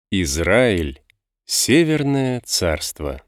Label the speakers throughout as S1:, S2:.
S1: Израиль — Северное царство.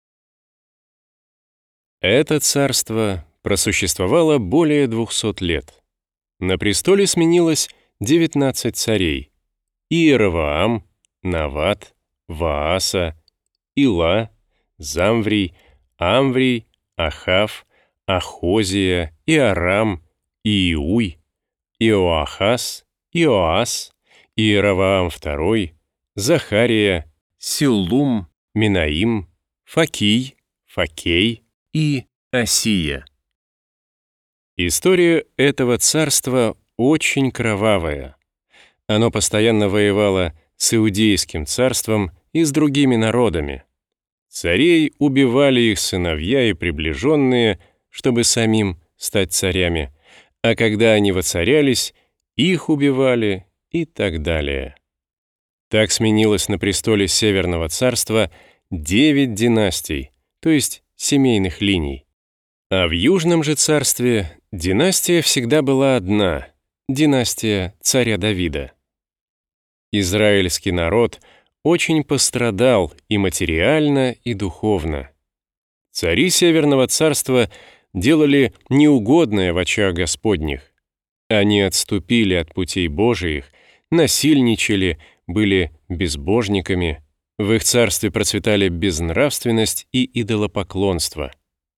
S1: Это царство просуществовало более 200 лет. На престоле сменилось 19 царей: Иеровоам, Нават, Вааса, Ила, Замврий, Амврий, Ахав, Ахозия, Иорам, Иуй, Иоахаз, Иоас, Иеровоам II, Захария, Силлум, Минаим, Факий, Факей и Осия. История этого царства очень кровавая. Оно постоянно воевало с Иудейским царством и с другими народами. Царей убивали их сыновья и приближенные, чтобы самим стать царями, а когда они воцарялись, их убивали и так далее. Так сменилось на престоле Северного царства 9 династий, то есть семейных линий. А в Южном же царстве династия всегда была одна — династия царя Давида. Израильский народ очень пострадал и материально, и духовно. Цари Северного царства делали неугодное в очах Господних. Они отступили от путей Божиих, насильничали, были безбожниками. В их царстве процветали безнравственность и идолопоклонство.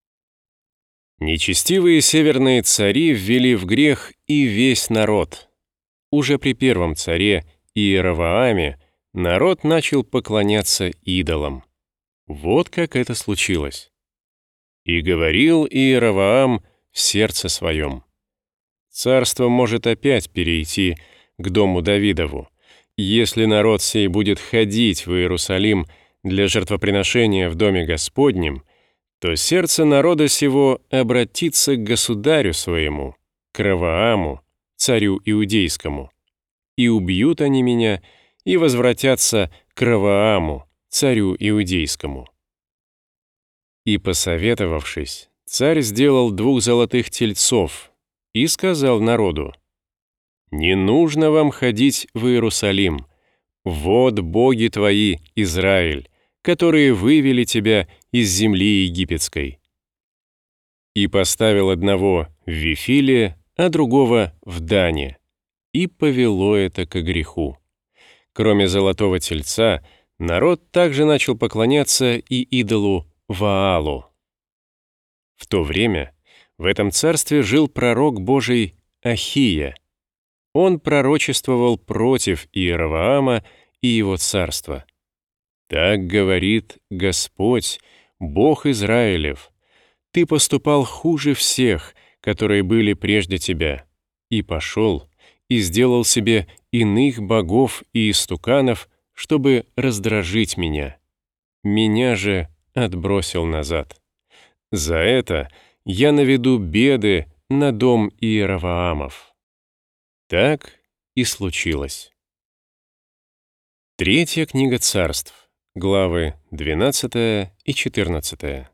S1: Нечестивые северные цари ввели в грех и весь народ. Уже при первом царе Иеровоаме народ начал поклоняться идолам. Вот как это случилось. «И говорил Иеровоам в сердце своем: царство может опять перейти к дому Давидову, если народ сей будет ходить в Иерусалим для жертвоприношения в доме Господнем, то сердце народа сего обратится к государю своему, к Ровоаму, царю иудейскому, и убьют они меня, и возвратятся к Ровоаму, царю иудейскому». И, посоветовавшись, царь сделал 2 золотых тельцов и сказал народу: «Не нужно вам ходить в Иерусалим. Вот боги твои, Израиль, которые вывели тебя из земли египетской». И поставил одного в Вифиле, а другого в Дане, и повело это ко греху. Кроме золотого тельца, народ также начал поклоняться и идолу Ваалу. В то время в этом царстве жил пророк Божий Ахия. Он пророчествовал против Иеровоама и его царства. «Так говорит Господь, Бог Израилев: ты поступал хуже всех, которые были прежде тебя, и пошел, и сделал себе иных богов и истуканов, чтобы раздражить меня. Меня же отбросил назад. За это я наведу беды на дом Иеровоамов». Так и случилось. Третья книга Царств, главы 12 и 14.